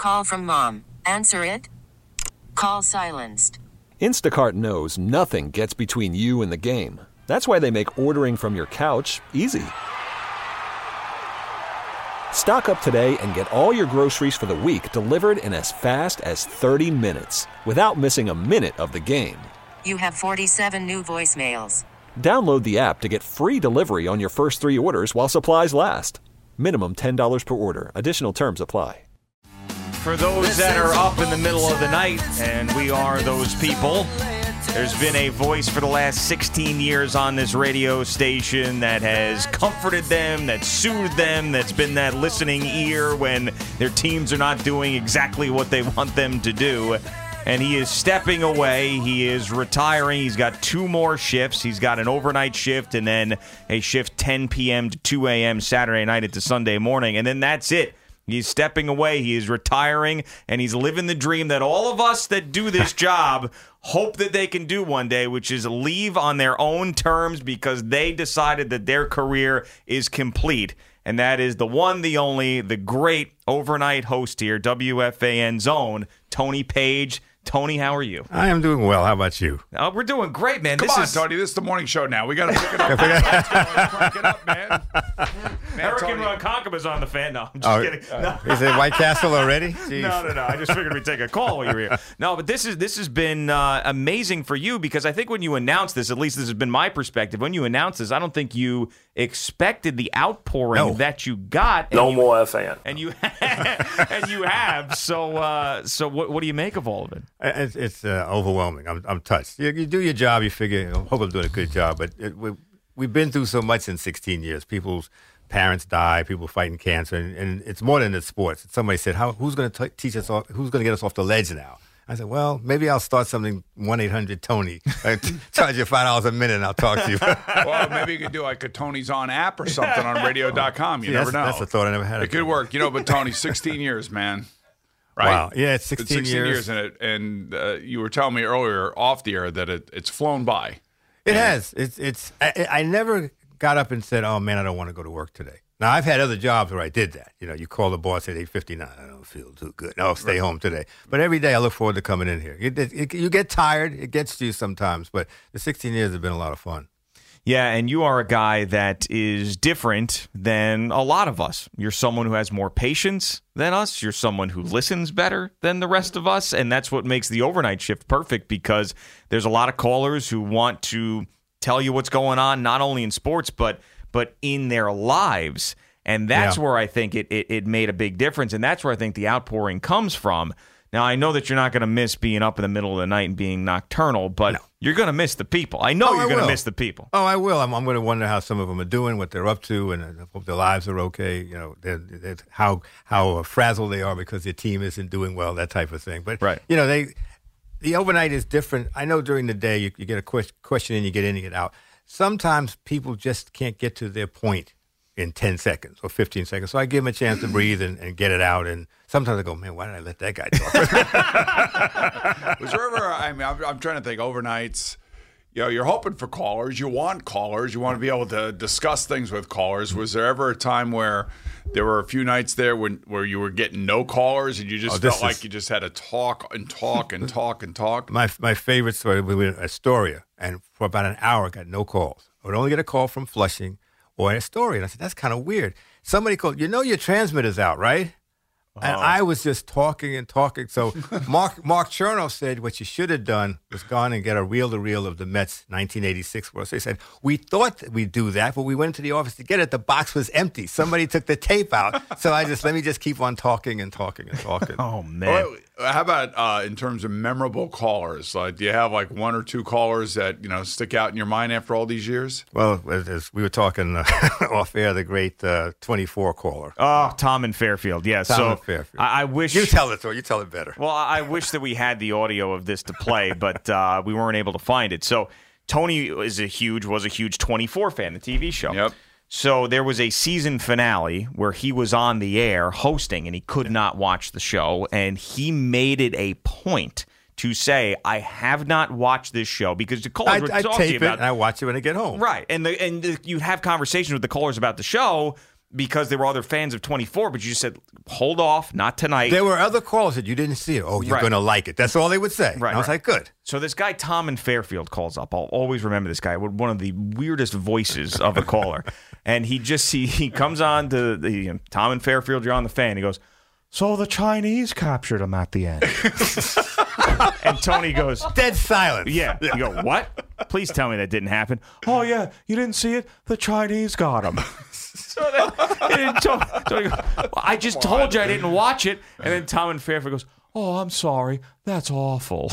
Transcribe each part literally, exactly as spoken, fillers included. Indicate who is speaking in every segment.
Speaker 1: Call from mom. Answer it. Call silenced.
Speaker 2: Instacart knows nothing gets between you and the game. That's why they make ordering from your couch easy. Stock up today and get all your groceries for the week delivered in as fast as thirty minutes without missing a minute of the game.
Speaker 1: You have forty-seven new voicemails.
Speaker 2: Download the app to get free delivery on your first three orders while supplies last. Minimum ten dollars per order. Additional terms apply.
Speaker 3: For those that are up in the middle of the night, and we are those people, there's been a voice for the last sixteen years on this radio station that has comforted them, that soothed them, that's been that listening ear when their teams are not doing exactly what they want them to do. And he is stepping away. He is retiring. He's got two more shifts. He's got an overnight shift and then a shift ten p.m. to two a.m. Saturday night into Sunday morning. And then that's it. He's stepping away. He is retiring, and he's living the dream that all of us that do this job hope that they can do one day, which is leave on their own terms because they decided that their career is complete. And that is the one, the only, the great overnight host here, W F A N's own, Tony Page. Tony, how are you?
Speaker 4: I am doing well. How about you?
Speaker 3: Oh, we're doing great, man.
Speaker 5: Come
Speaker 3: this
Speaker 5: on,
Speaker 3: is...
Speaker 5: Tony. This is the morning show now. We got to pick it up. Let's go. Crank it up, man. man
Speaker 3: Hurricane Ronkonkoma on the fan. No, I'm just
Speaker 4: oh,
Speaker 3: kidding. No.
Speaker 4: Is it White Castle already? Jeez.
Speaker 3: No, no, no. I just figured we'd take a call while you were here. No, but this is this has been uh, amazing for you because I think when you announced this, at least this has been my perspective, when you announced this, I don't think you expected the outpouring
Speaker 4: no.
Speaker 3: that you got.
Speaker 6: No
Speaker 3: you,
Speaker 6: more F A N.
Speaker 3: And you and you have. So, uh, so what, what do you make of all of it?
Speaker 4: It's, it's uh, overwhelming. I'm, I'm touched. You, you do your job. You figure, you know, hope I'm doing a good job. But it, we, we've been through so much in sixteen years. People's parents die. People fighting cancer, and, and it's more than the sports. Somebody said, "How? Who's going to teach us off? Who's going to get us off the ledge now?" I said, well, maybe I'll start something, one eight hundred Tony. I charge you five dollars a minute and I'll talk to you.
Speaker 5: Well, maybe you could do like a Tony's On app or something on radio dot com. You
Speaker 4: See,
Speaker 5: never
Speaker 4: that's,
Speaker 5: know.
Speaker 4: That's a thought I never had.
Speaker 5: It could work. You know, but Tony, sixteen years, man. Right?
Speaker 4: Wow. Yeah, it's sixteen,
Speaker 5: it's sixteen
Speaker 4: years.
Speaker 5: years. And, it, and uh, you were telling me earlier off the air that it, it's flown by.
Speaker 4: It
Speaker 5: and
Speaker 4: has. It's. It's. I, I never got up and said, oh, man, I don't want to go to work today. Now, I've had other jobs where I did that. You know, you call the boss at eight fifty-nine. I don't feel too good. No, stay home today. But every day I look forward to coming in here. It, it, it, you get tired. It gets to you sometimes. But the sixteen years have been a lot of fun.
Speaker 3: Yeah, and you are a guy that is different than a lot of us. You're someone who has more patience than us. You're someone who listens better than the rest of us. And that's what makes the overnight shift perfect because there's a lot of callers who want to tell you what's going on, not only in sports, but but in their lives. And that's yeah. where I think it, it it made a big difference. And that's where I think the outpouring comes from. Now, I know that you're not going to miss being up in the middle of the night and being nocturnal, but no. you're going to miss the people. I know
Speaker 4: oh,
Speaker 3: you're
Speaker 4: going
Speaker 3: to miss the people.
Speaker 4: Oh, I will. I'm, I'm going to wonder how some of them are doing, what they're up to, and I hope their lives are okay. You know, they're, they're, how how frazzled they are because their team isn't doing well, that type of thing. But,
Speaker 3: right.
Speaker 4: you know, they the overnight is different. I know during the day you, you get a question and you get in and you get out. Sometimes people just can't get to their point in ten seconds or fifteen seconds. So I give them a chance to breathe and, and get it out. And sometimes I go, man, why did I let that guy talk?
Speaker 5: Was there ever, I mean, I'm, I'm trying to think, overnights, you know, you're hoping for callers. You want callers. You want to be able to discuss things with callers. Was there ever a time where there were a few nights there when where you were getting no callers and you just
Speaker 4: oh,
Speaker 5: felt
Speaker 4: is,
Speaker 5: like you just had to talk and talk and talk and talk?
Speaker 4: My my favorite story, we were in Astoria, and for about an hour, I got no calls. I would only get a call from Flushing or Astoria. And I said, that's kind of weird. Somebody called, you know your transmitter's out, right? And I was just talking and talking. So Mark Mark Chernoff said what you should have done was gone and get a reel-to-reel of the Mets nineteen eighty-six World Series. They said, we thought that we'd do that, but we went into the office to get it. The box was empty. Somebody took the tape out. So I just, let me just keep on talking and talking and talking.
Speaker 3: Oh, man.
Speaker 5: Well, how about uh, in terms of memorable callers? Like, do you have like one or two callers that, you know, stick out in your mind after all these years?
Speaker 4: Well, as, as we were talking uh, off air, the great uh, twenty-four caller.
Speaker 3: Oh, Tom in Fairfield. Yeah.
Speaker 4: Tom
Speaker 3: so
Speaker 4: in Fairfield.
Speaker 3: I, I wish
Speaker 4: you tell it, or you tell it better.
Speaker 3: Well, I wish that we had the audio of this to play, but uh, we weren't able to find it. So Tony is a huge was a huge twenty-four fan, the T V show.
Speaker 5: Yep.
Speaker 3: So there was a season finale where he was on the air hosting and he could not watch the show. And he made it a point to say, I have not watched this show because the callers
Speaker 4: I,
Speaker 3: were
Speaker 4: I
Speaker 3: talking
Speaker 4: tape
Speaker 3: about
Speaker 4: it and I watch it when I get home.
Speaker 3: Right. And the, and the, you have conversations with the callers about the show. because there were other fans of twenty-four, but you just said, hold off, not tonight.
Speaker 4: There were other calls that you didn't see. Oh, you're
Speaker 3: Right.
Speaker 4: going to like it. That's all they would say.
Speaker 3: Right,
Speaker 4: And I was
Speaker 3: right.
Speaker 4: like, good.
Speaker 3: So this guy, Tom in Fairfield, calls up. I'll always remember this guy. One of the weirdest voices of a caller. And he just, he, he comes on to the, you know, Tom in Fairfield, you're on the fan. He goes, so the Chinese captured him at the end. And Tony goes,
Speaker 4: Dead silence.
Speaker 3: yeah. You go, what? Please tell me that didn't happen. Oh, yeah, you didn't see it? The Chinese got him. So then, and then Tony, Tony goes, well, I just told you I didn't watch it. And then Tom in Fairfield goes, oh, I'm sorry. That's awful.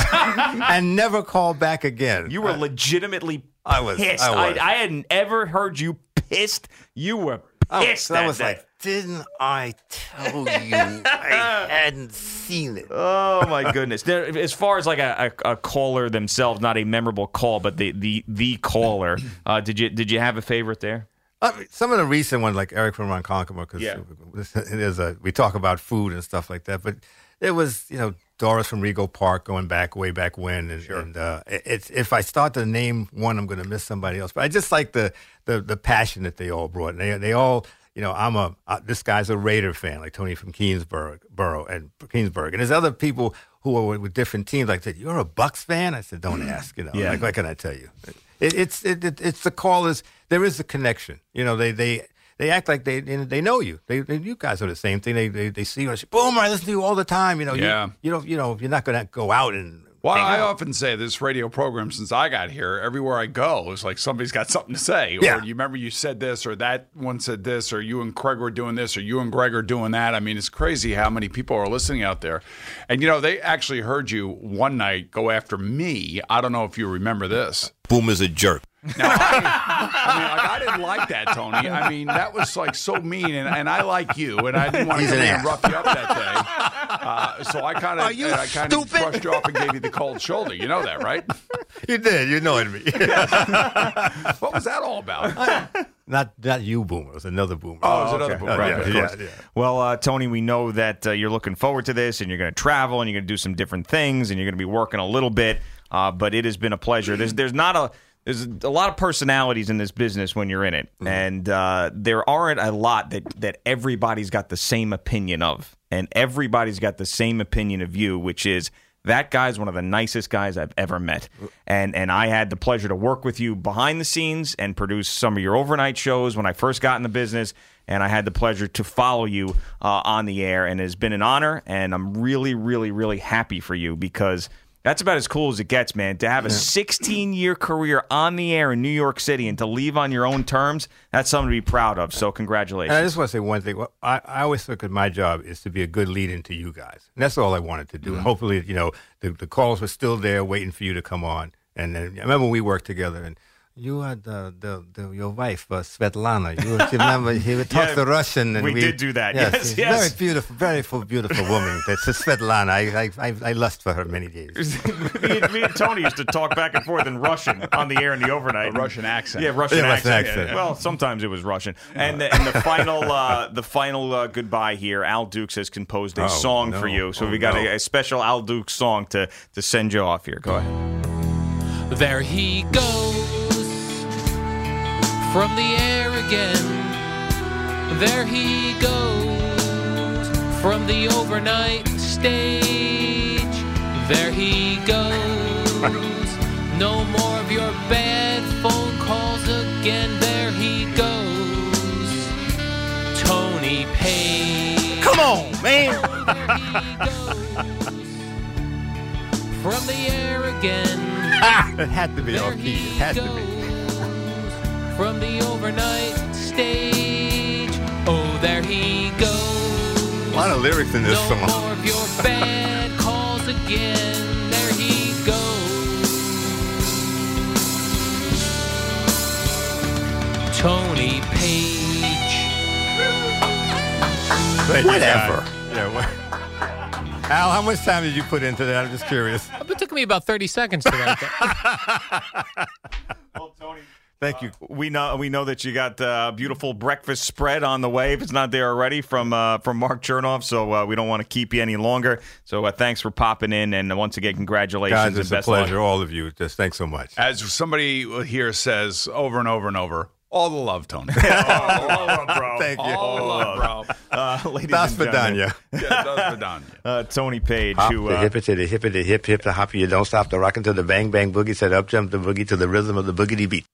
Speaker 4: And never call back again.
Speaker 3: You were legitimately
Speaker 4: I was-
Speaker 3: pissed.
Speaker 4: I was.
Speaker 3: I, I hadn't ever heard you pissed. You were
Speaker 4: I was-
Speaker 3: pissed.
Speaker 4: I
Speaker 3: that
Speaker 4: was
Speaker 3: day.
Speaker 4: like, didn't I tell you I hadn't seen it?
Speaker 3: Oh my goodness! There, as far as like a, a, a caller themselves, not a memorable call, but the the the caller. Uh, did you did you have a favorite there?
Speaker 4: I mean, some of the recent ones, like Eric from Ronkonkoma, because
Speaker 3: Yeah.
Speaker 4: there's a we talk about food and stuff like that. But there was, you know, Doris from Rego Park going back way back when, and, and uh, it- it's if I start to name one, I'm going to miss somebody else. But I just like the the the passion that they all brought. And they they all. You know, I'm a uh, this guy's a Raider fan, like Tony from Keensburg, Borough, and Keensburg, and there's other people who are with, with different teams. Like, I said, you're a Bucks fan? I said, don't ask. You know,
Speaker 3: Yeah.
Speaker 4: like what can I tell you? It, it's it, it, it's the callers. There is a connection. You know, they they they act like they they know you. They, they you guys are the same thing. They they, they see you and say, boom, I listen to you all the time. You know,
Speaker 5: Yeah.
Speaker 4: You, you don't you know you're not going to go out and.
Speaker 5: Well,
Speaker 4: hang
Speaker 5: I
Speaker 4: out.
Speaker 5: often say this radio program, since I got here, everywhere I go, it's like somebody's got something to say. Or
Speaker 4: Yeah.
Speaker 5: you remember you said this, or that one said this, or you and Craig were doing this, or you and Greg are doing that. I mean, it's crazy how many people are listening out there. And, you know, they actually heard you one night go after me. I don't know if you remember this.
Speaker 6: Boom is a jerk.
Speaker 5: Now, I, I mean, like, I didn't like that, Tony. I mean, that was like so mean, and, and I like you, and I didn't want to
Speaker 4: He's
Speaker 5: come
Speaker 4: an
Speaker 5: in
Speaker 4: ass.
Speaker 5: and rough you up that day. Uh, so I kind of, I kind of brushed you off and gave you the cold shoulder. You know that, right?
Speaker 4: You did. You annoyed me.
Speaker 5: What was that all about?
Speaker 4: not not you, Boomer. It was another Boomer.
Speaker 5: Oh, it was another Boomer.
Speaker 4: Oh,
Speaker 5: Right,
Speaker 4: yeah,
Speaker 5: of
Speaker 4: yeah,
Speaker 5: course.
Speaker 4: yeah.
Speaker 3: Well, uh, Tony, we know that uh, you're looking forward to this, and you're going to travel, and you're going to do some different things, and you're going to be working a little bit. Uh, but it has been a pleasure. There's there's not a there's a lot of personalities in this business when you're in it,
Speaker 4: Mm-hmm.
Speaker 3: and uh, there aren't a lot that that everybody's got the same opinion of, and everybody's got the same opinion of you, which is. That guy's one of the nicest guys I've ever met. And and I had the pleasure to work with you behind the scenes and produce some of your overnight shows when I first got in the business. And I had the pleasure to follow you uh, on the air. And it has been an honor. And I'm really, really, really happy for you because that's about as cool as it gets, man. To have a sixteen-year career on the air in New York City and to leave on your own terms, that's something to be proud of. So congratulations.
Speaker 4: And I just want to say one thing. Well, I, I always look at my job is to be a good lead into you guys. And that's all I wanted to do. And hopefully, you know, the, the calls were still there waiting for you to come on. And then, I remember we worked together and you had the, the, the your wife, uh, Svetlana. You remember he would talk
Speaker 3: Yeah,
Speaker 4: the Russian. And
Speaker 3: we
Speaker 4: we
Speaker 3: did do that.
Speaker 4: Yes,
Speaker 3: Yes,
Speaker 4: she's
Speaker 3: yes.
Speaker 4: very beautiful, very full, beautiful woman. That's a Svetlana. I, I, I, I lust for her many days.
Speaker 3: me, and, me and Tony used to talk back and forth in Russian on the air in the overnight.
Speaker 5: A Russian accent.
Speaker 3: Yeah, Russian
Speaker 4: Yeah, Russian
Speaker 3: accent.
Speaker 4: accent.
Speaker 3: Yeah. Well, sometimes it was Russian. And the, and the final, uh, the final uh, goodbye here. Al Dukes has composed a
Speaker 4: Oh,
Speaker 3: song
Speaker 4: no.
Speaker 3: for you, so
Speaker 4: Oh,
Speaker 3: we got
Speaker 4: no.
Speaker 3: a, a special Al Dukes song to to send you off here. Go ahead.
Speaker 7: There he goes from the air again. There he goes from the overnight stage. There he goes. No more of your bad phone calls again. There he goes. Tony Page.
Speaker 4: Come on, man.
Speaker 7: There he goes from the air again.
Speaker 4: It had to be
Speaker 7: There
Speaker 4: off key. It
Speaker 7: he
Speaker 4: had to
Speaker 7: goes
Speaker 4: be.
Speaker 7: from the overnight stage. Oh, there he goes.
Speaker 4: A lot of lyrics in this
Speaker 7: no
Speaker 4: song.
Speaker 7: more of your bad calls again. There he goes. Tony Page.
Speaker 4: Thank you,
Speaker 6: Whatever.
Speaker 4: guy. Yeah, what? Al, how much time did you put into that? I'm just curious.
Speaker 7: It took me about thirty seconds to write that.
Speaker 3: Well, Tony.
Speaker 4: Thank you.
Speaker 3: We know we know that you got a beautiful breakfast spread on the way. If it's not there already from uh, from Mark Chernoff, so uh, we don't want to keep you any longer. So uh, thanks for popping in, and once again, congratulations
Speaker 4: Guys,
Speaker 3: and
Speaker 4: it's a
Speaker 3: best of luck.
Speaker 4: pleasure, all of you. Just thanks so much.
Speaker 5: As somebody here says over and over and over, All the love, Tony.
Speaker 3: all the love, bro.
Speaker 4: Thank you.
Speaker 5: All the love, bro.
Speaker 3: Uh, ladies
Speaker 4: Das
Speaker 3: and gentlemen,
Speaker 4: Vidania.
Speaker 5: Yeah, das Vidania.
Speaker 3: uh, Tony Page,
Speaker 6: Hop
Speaker 3: who
Speaker 6: the
Speaker 3: uh,
Speaker 6: hip it to the hip it to hip hip the hop you don't stop the rockin' to the bang bang boogie said up jump the boogie to the rhythm of the boogity beat.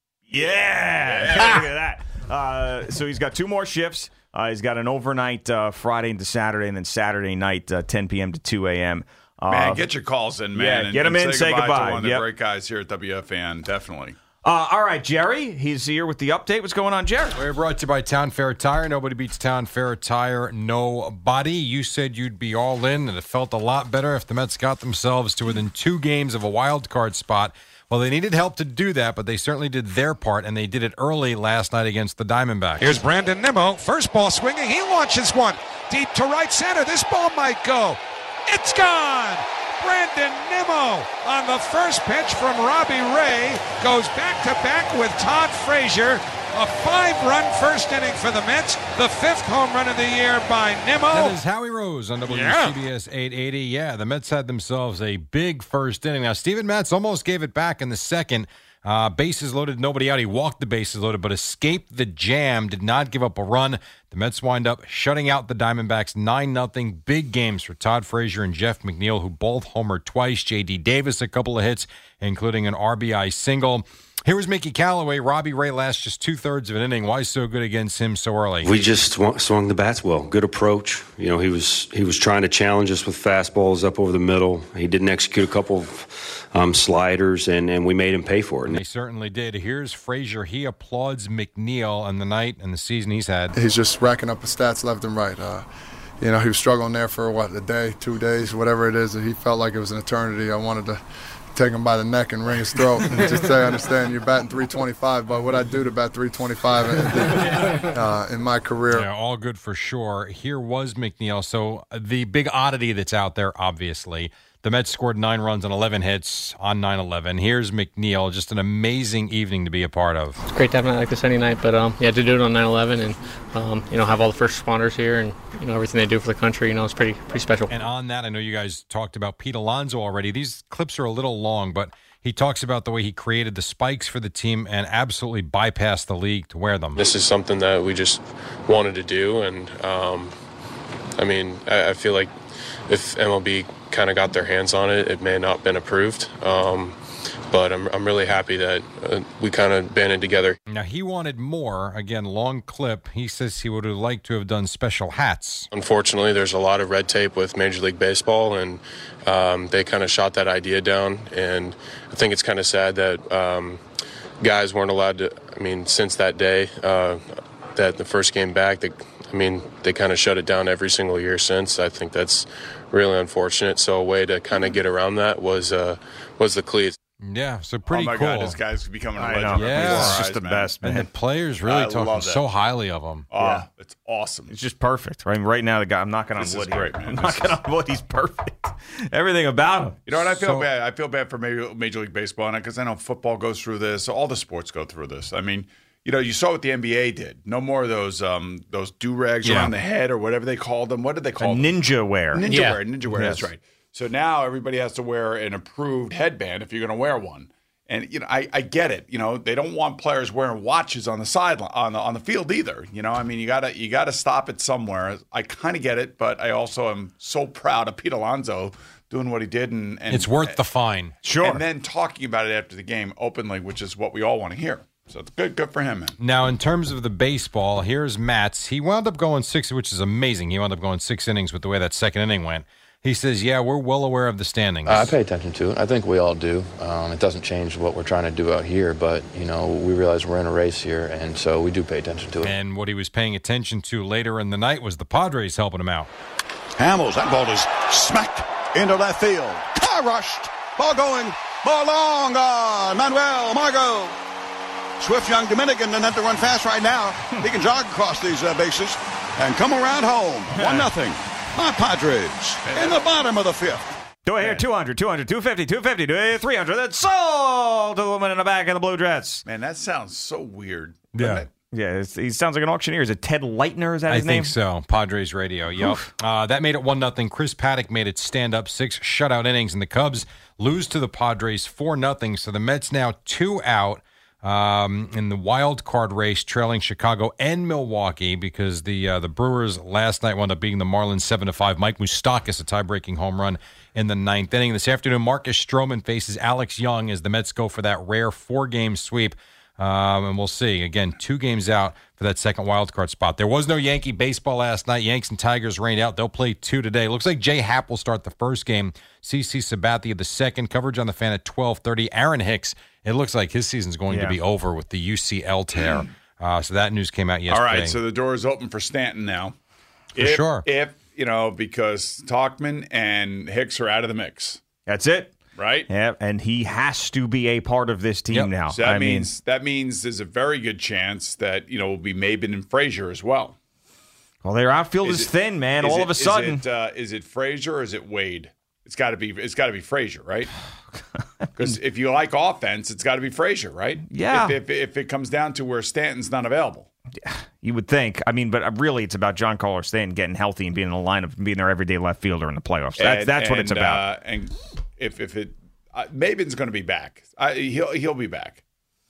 Speaker 3: yeah, look at that. Uh, so he's got two more shifts. Uh, he's got an overnight uh, Friday into Saturday, and then Saturday night, uh, ten p.m. to two a.m. Uh,
Speaker 5: Man, get your calls in, man.
Speaker 3: yeah, get 'em
Speaker 5: and
Speaker 3: in,
Speaker 5: Say
Speaker 3: say
Speaker 5: goodbye,
Speaker 3: goodbye.
Speaker 5: to one of the
Speaker 3: Yep.
Speaker 5: great guys here at W F A N, definitely.
Speaker 3: Uh, all right, Jerry. He's here with the update. What's going on, Jerry?
Speaker 8: We're brought to you by Town Fair Tire. Nobody beats Town Fair Tire. Nobody. You said you'd be all in, and it felt a lot better if the Mets got themselves to within two games of a wild card spot. Well, they needed help to do that, but they certainly did their part, and they did it early last night against the Diamondbacks.
Speaker 9: Here's Brandon Nimmo. First ball swinging. He launches one deep to right center. This ball might go. It's gone. Brandon Nimmo on the first pitch from Robbie Ray goes back-to-back with Todd Frazier. A five-run first inning for the Mets. The fifth home run of the year by Nimmo.
Speaker 8: That is Howie Rose on W C B S eight eighty. Yeah, the Mets had themselves a big first inning. Now, Steven Matz almost gave it back in the second. Uh, bases loaded, nobody out. He walked the bases loaded, but escaped the jam, did not give up a run. The Mets wind up shutting out the Diamondbacks nine nothing. Big games for Todd Frazier and Jeff McNeil, who both homered twice. J D Davis, a couple of hits, including an R B I single. Here was Mickey Callaway. Robbie Ray lasts just two-thirds of an inning. Why so good against him so early?
Speaker 10: We just swung, swung the bats well. Good approach. You know, he was he was trying to challenge us with fastballs up over the middle. He didn't execute a couple of um, sliders, and, and we made him pay for it.
Speaker 8: They certainly did. Here's Frazier. He applauds McNeil on the night and the season he's had.
Speaker 11: He's just racking up the stats left and right. Uh, you know, he was struggling there for, what, a day, two days, whatever it is. He felt like it was an eternity. I wanted to take him by the neck and wring his throat and just say, I understand you're batting three twenty-five, but what I do to bat three twenty-five in, uh, in my career.
Speaker 8: Yeah, all good for sure. Here was McNeil. So the big oddity that's out there, obviously, the Mets scored nine runs and eleven hits on nine eleven. Here's McNeil, just an amazing evening to be a part of.
Speaker 12: It's great to have a night like this any night, but um, yeah, to do it on nine eleven and um, you know, have all the first responders here and you know everything they do for the country, you know, it's pretty pretty special.
Speaker 8: And on that, I know you guys talked about Pete Alonso already. These clips are a little long, but he talks about the way he created the spikes for the team and absolutely bypassed the league to wear them.
Speaker 13: This is something that we just wanted to do, and um, I mean, I, I feel like if M L B kind of got their hands on it, it may not have been approved. Um, but I'm I'm really happy that uh, we kind of banded together.
Speaker 8: Now, he wanted more. Again, long clip. He says he would have liked to have done special hats.
Speaker 13: Unfortunately, there's a lot of red tape with Major League Baseball, and um, they kind of shot that idea down. And I think it's kind of sad that um, guys weren't allowed to, I mean, since that day, uh, that the first game back, they, I mean, they kind of shut it down every single year since. I think that's really unfortunate. So a way to kind of get around that was uh, was the cleats.
Speaker 8: Yeah, so pretty
Speaker 5: cool. Oh, my
Speaker 8: cool.
Speaker 5: God, this guy's becoming a
Speaker 3: I
Speaker 5: legend.
Speaker 3: know.
Speaker 8: Yeah.
Speaker 3: He's
Speaker 5: Eyes,
Speaker 3: just the
Speaker 5: man.
Speaker 3: best, man.
Speaker 8: And the players really
Speaker 5: I
Speaker 8: talking
Speaker 5: love that.
Speaker 8: so highly of him.
Speaker 5: Oh,
Speaker 3: Yeah.
Speaker 5: it's awesome.
Speaker 3: It's just perfect. Right, right now, the guy. I'm knocking on
Speaker 5: This
Speaker 3: wood
Speaker 5: is great,
Speaker 3: here.
Speaker 5: man.
Speaker 3: I'm
Speaker 5: This
Speaker 3: knocking on wood. He's perfect. Everything about him.
Speaker 5: You know what? I feel
Speaker 8: So-
Speaker 5: bad. I feel bad for Major, Major League Baseball because I know football goes through this. All the sports go through this. I mean, you know, you saw what the N B A did. No more of those um, those do rags
Speaker 8: Yeah.
Speaker 5: around the head or whatever they called them. What did they
Speaker 3: A
Speaker 5: call them?
Speaker 3: ninja wear.
Speaker 5: Ninja
Speaker 12: Yeah.
Speaker 5: wear. Ninja wear.
Speaker 3: Yes.
Speaker 5: That's right. So now everybody has to wear an approved headband if you're going to wear one. And you know, I, I get it. You know, they don't want players wearing watches on the sideline on the on the field either. You know, I mean, you gotta you gotta stop it somewhere. I kind of get it, but I also am so proud of Pete Alonso doing what he did, and, and
Speaker 8: It's worth the fine.
Speaker 3: Sure.
Speaker 5: and then talking about it after the game openly, which is what we all want to hear. So it's good, good for him, man.
Speaker 8: Now, in terms of the baseball, here's Matz. He wound up going six, which is amazing. He wound up going six innings with the way that second inning went. He says, yeah, we're well aware of the standings.
Speaker 14: Uh, I pay attention to it. I think we all do. Um, it doesn't change what we're trying to do out here, but, you know, we realize we're in a race here, and so we do pay attention to it.
Speaker 8: And what he was paying attention to later in the night was the Padres helping him out.
Speaker 15: Hamels, that ball is smacked into left field. Car rushed. Ball going. Ball long gone. Manuel Margot. Swift young Dominican doesn't have to run fast right now. He can jog across these uh, bases and come around home. One nothing. My Padres in the bottom of the fifth.
Speaker 3: Do I hear two hundred, two hundred, two fifty, two fifty, do I hear three hundred? That's sold to the woman in the back in the blue dress.
Speaker 5: Man, that sounds so weird.
Speaker 8: Yeah.
Speaker 5: doesn't it?
Speaker 3: Yeah, it's, he sounds like an auctioneer. Is it Ted Leitner? Is that
Speaker 8: I
Speaker 3: his name?
Speaker 8: think so. Padres radio. Yep. Uh, that made it one nothing. Chris Paddock made it stand up six shutout innings, and the Cubs lose to the Padres four nothing. So the Mets now two out. um, in the wild card race, trailing Chicago and Milwaukee because the uh, the Brewers last night wound up beating the Marlins seven to five. Mike Moustakas, a tie-breaking home run in the ninth inning. This afternoon, Marcus Stroman faces Alex Young as the Mets go for that rare four-game sweep. Um, and we'll see. Again, two games out for that second wild card spot. There was no Yankee baseball last night. Yanks and Tigers rained out. They'll play two today. Looks like Jay Happ will start the first game. C C Sabathia the second. Coverage on the Fan at twelve thirty. Aaron Hicks, it looks like his season's going
Speaker 3: Yeah.
Speaker 8: to be over with the U C L tear. Uh, so that news came out yesterday.
Speaker 5: All right, so the door is open for Stanton now.
Speaker 8: For
Speaker 5: if,
Speaker 8: sure.
Speaker 5: If, you know, because Tauchman and Hicks are out of the mix.
Speaker 3: That's it.
Speaker 5: Right?
Speaker 3: Yeah, and he has to be a part of this team
Speaker 5: Yep.
Speaker 3: now.
Speaker 5: So that
Speaker 3: I
Speaker 5: means that means there's a very good chance that, you know, will be Maben and Frazier as well.
Speaker 3: mean, well, their outfield is,
Speaker 5: it-
Speaker 3: thin, man.
Speaker 5: is
Speaker 3: All
Speaker 5: it-
Speaker 3: of a sudden,
Speaker 5: is it, uh, is it Frazier or is it Wade? It's got to be. It's got to be Frazier, right? Because if you like offense, it's got to be Frazier, right?
Speaker 3: Yeah.
Speaker 5: If, if if it comes down to where Stanton's not available,
Speaker 3: you would think. I mean, but really, it's about John Collar Stanton getting healthy and being in the lineup and being their everyday left fielder in the playoffs. That's
Speaker 5: And-
Speaker 3: that's what it's
Speaker 5: and,
Speaker 3: about.
Speaker 5: Uh, and if if it, uh, Maben's going to be back. I, he'll he'll be back.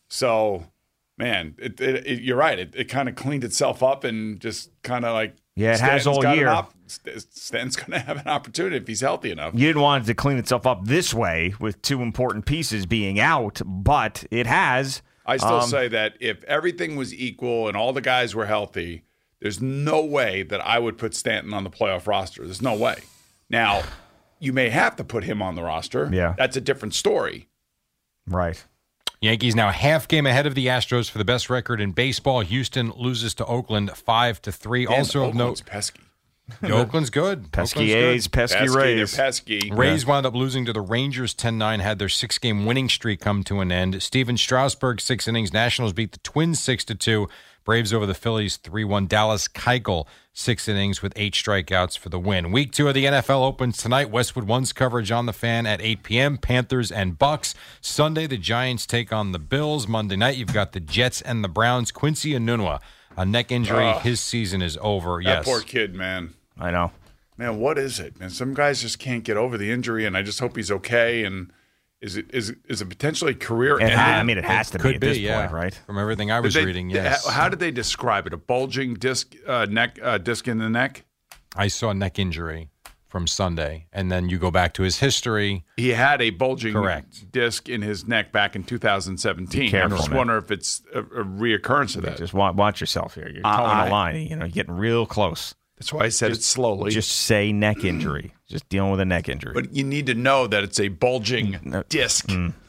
Speaker 5: So, man, it, it, it, you're right. It, it kind of cleaned itself up and just kind of like
Speaker 3: Yeah, it has
Speaker 5: Stanton's
Speaker 3: all
Speaker 5: got an
Speaker 3: year.
Speaker 5: op- St- Stanton's going to have an opportunity if he's healthy enough.
Speaker 3: You didn't want it to clean itself up this way with two important pieces being out, but it has.
Speaker 5: I still
Speaker 3: Um,
Speaker 5: say that if everything was equal and all the guys were healthy, there's no way that I would put Stanton on the playoff roster. There's no way. Now, you may have to put him on the roster.
Speaker 8: Yeah.
Speaker 5: That's a different story.
Speaker 3: Right.
Speaker 8: Yankees now half game ahead of the Astros for the best record in baseball. Houston loses to Oakland five to three.
Speaker 5: Man,
Speaker 8: Also of
Speaker 5: Oakland's
Speaker 8: note,
Speaker 5: pesky.
Speaker 8: Oakland's good.
Speaker 3: Pesky
Speaker 8: Oakland's good.
Speaker 3: A's, pesky,
Speaker 5: Pesky,
Speaker 3: Rays.
Speaker 5: they're pesky.
Speaker 8: Rays wound up losing to the Rangers ten nine, had their six-game winning streak come to an end. Steven Strasburg, six innings. Nationals beat the Twins six to two. Braves over the Phillies three one. Dallas Keuchel, six innings with eight strikeouts for the win. Week two of the N F L opens tonight. Westwood One's coverage on the Fan at eight p.m. Panthers and Bucks. Sunday, the Giants take on the Bills. Monday night, you've got the Jets and the Browns. Quincy Enunwa, a neck injury.
Speaker 5: Ugh.
Speaker 8: His season is over.
Speaker 5: That
Speaker 8: Yes.
Speaker 5: poor kid, man.
Speaker 3: I know.
Speaker 5: Man, what is it? Man, some guys just can't get over the injury, and I just hope he's okay. And is it is is it potentially career?
Speaker 3: It ha-
Speaker 5: ending?
Speaker 3: I mean, it has to be
Speaker 8: Could
Speaker 3: at
Speaker 8: be,
Speaker 3: this
Speaker 8: yeah.
Speaker 3: point, right?
Speaker 8: From everything I
Speaker 5: Did
Speaker 8: was
Speaker 5: they-
Speaker 8: reading,
Speaker 5: th-
Speaker 8: yes.
Speaker 5: How did they describe it? A bulging disc uh, neck uh, disc in the neck?
Speaker 8: I saw a neck injury from Sunday, and then you go back to his history.
Speaker 5: He had a bulging
Speaker 8: Correct.
Speaker 5: disc in his neck back in two thousand seventeen.
Speaker 3: Be careful,
Speaker 5: I just
Speaker 3: man.
Speaker 5: wonder if it's a, a reoccurrence of that.
Speaker 3: Just watch, watch yourself here. You're
Speaker 5: Uh,
Speaker 3: towing
Speaker 5: I-
Speaker 3: a line. You know, you're getting real close.
Speaker 5: That's why I said it slowly.
Speaker 3: Just say neck injury. Just dealing with a neck injury.
Speaker 5: but you need to know that it's a bulging
Speaker 3: No.
Speaker 5: disc.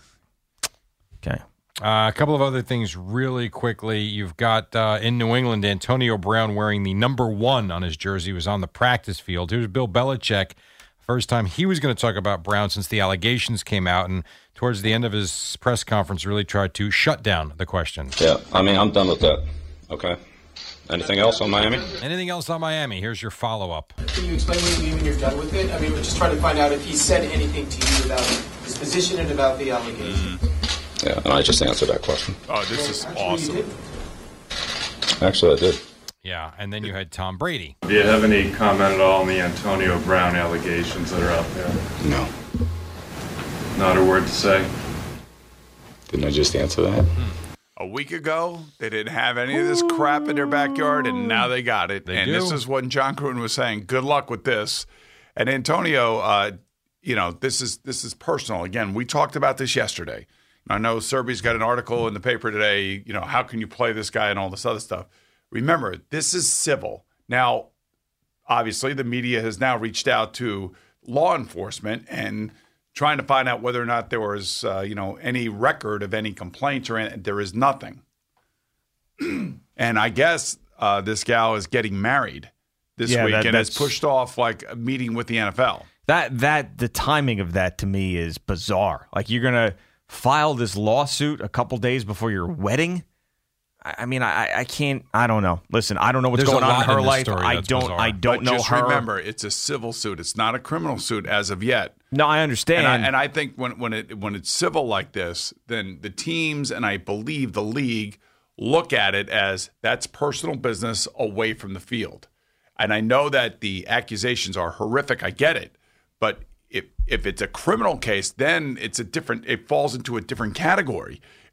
Speaker 3: Okay.
Speaker 8: Uh, a couple of other things really quickly. You've got uh, in New England, Antonio Brown wearing the number one on his jersey was on the practice field. Here's Bill Belichick. First time he was going to talk about Brown since the allegations came out, and towards the end of his press conference really tried to shut down the question.
Speaker 16: Yeah, I mean, I'm done with that. Okay. Anything else on Miami?
Speaker 8: Anything else on Miami? Here's your follow-up.
Speaker 17: Can you explain what you mean when you're done with it? I mean, we're just trying to find out if he said anything to you about his position and about the allegation.
Speaker 16: Yeah, and I just answered that question.
Speaker 5: Oh, this is awesome.
Speaker 16: Actually, I did.
Speaker 8: Yeah, and then you had Tom Brady.
Speaker 18: Do you have any comment at all on the Antonio Brown allegations that are out there?
Speaker 16: No.
Speaker 18: Not a word to say?
Speaker 16: Didn't I just answer that?
Speaker 5: A week ago, they didn't have any of this crap in their backyard, and now they got it.
Speaker 8: They
Speaker 5: and
Speaker 8: do.
Speaker 5: this is what John Gruden was saying. Good luck with this. And Antonio, uh, you know, this is this is personal. Again, we talked about this yesterday. I know Serby's got an article in the paper today. You know, how can you play this guy and all this other stuff? Remember, this is civil. Now, obviously, the media has now reached out to law enforcement and trying to find out whether or not there was, uh, you know, any record of any complaints or any, there is nothing. And I guess uh, this gal is getting married this
Speaker 3: Yeah,
Speaker 5: week
Speaker 3: that-
Speaker 5: and has
Speaker 3: that's-
Speaker 5: pushed off like a meeting with the N F L.
Speaker 3: That that the timing of that to me is bizarre. Like you're gonna file this lawsuit a couple days before your wedding. I, I mean, I I can't. I don't know. Listen, I don't know what's
Speaker 8: There's
Speaker 3: going
Speaker 8: a
Speaker 3: on
Speaker 8: lot
Speaker 3: in her
Speaker 8: in this
Speaker 3: life.
Speaker 8: story
Speaker 3: I
Speaker 8: that's
Speaker 3: don't.
Speaker 8: bizarre.
Speaker 3: I don't
Speaker 5: But
Speaker 3: know
Speaker 5: just
Speaker 3: her.
Speaker 5: remember, it's a civil suit. It's not a criminal suit as of yet.
Speaker 3: No, I understand.
Speaker 5: And I, and I think when when it when it's civil like this, then the teams and I believe the league look at it as that's personal business away from the field. And I know that the accusations are horrific. I get it, but if if it's a criminal case, then it's a different. It falls into a different category.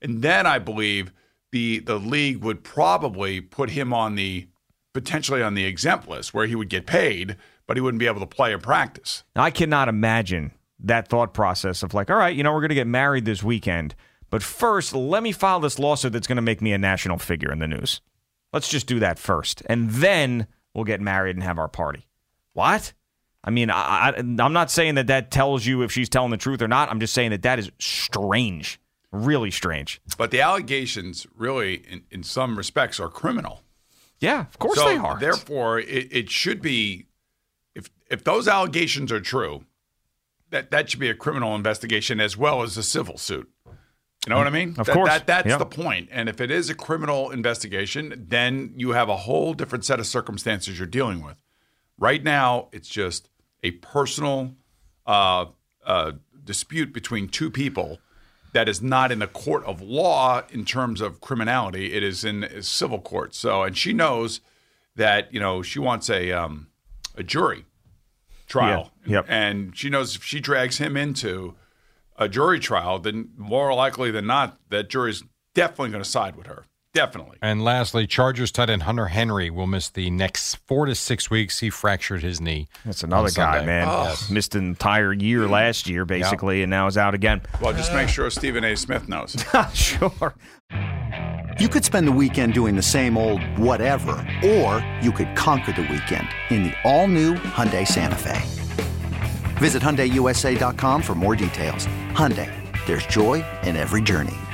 Speaker 5: And then I believe the the league would probably put him on the potentially on the exempt list where he would get paid, but he wouldn't be able to play or practice.
Speaker 3: Now, I cannot imagine that thought process of like, all right, you know, we're going to get married this weekend, but first, let me file this lawsuit that's going to make me a national figure in the news. Let's just do that first, and then we'll get married and have our party. What? I mean, I, I, I'm not saying that that tells you if she's telling the truth or not. I'm just saying that that is strange, really strange.
Speaker 5: But the allegations really, in, in some respects, are criminal.
Speaker 3: Yeah, of course
Speaker 5: so
Speaker 3: they are.
Speaker 5: Therefore, it, it should be, if if those allegations are true, that, that should be a criminal investigation as well as a civil suit. You know what I mean?
Speaker 3: Of
Speaker 5: that,
Speaker 3: course.
Speaker 5: That, that's
Speaker 3: yep.
Speaker 5: the point. And if it is a criminal investigation, then you have a whole different set of circumstances you're dealing with. Right now, it's just a personal uh, uh, dispute between two people that is not in the court of law in terms of criminality. It is in a civil court. So, and she knows that, you know, she wants a um, a jury trial.
Speaker 3: Yeah. Yep.
Speaker 5: And she knows if she drags him into a jury trial, then more likely than not, that jury's definitely going to side with her. Definitely.
Speaker 8: And lastly, Chargers tight end Hunter Henry will miss the next four to six weeks. He fractured his knee.
Speaker 3: That's another guy,
Speaker 8: Sunday.
Speaker 3: man.
Speaker 8: Oh.
Speaker 3: Yes. Missed an entire year last year, basically, yep. and now is out again.
Speaker 5: Well, just make sure Stephen A. Smith knows.
Speaker 3: Sure.
Speaker 19: You could spend the weekend doing the same old whatever, or you could conquer the weekend in the all-new Hyundai Santa Fe. Visit Hyundai U S A dot com for more details. Hyundai, there's joy in every journey.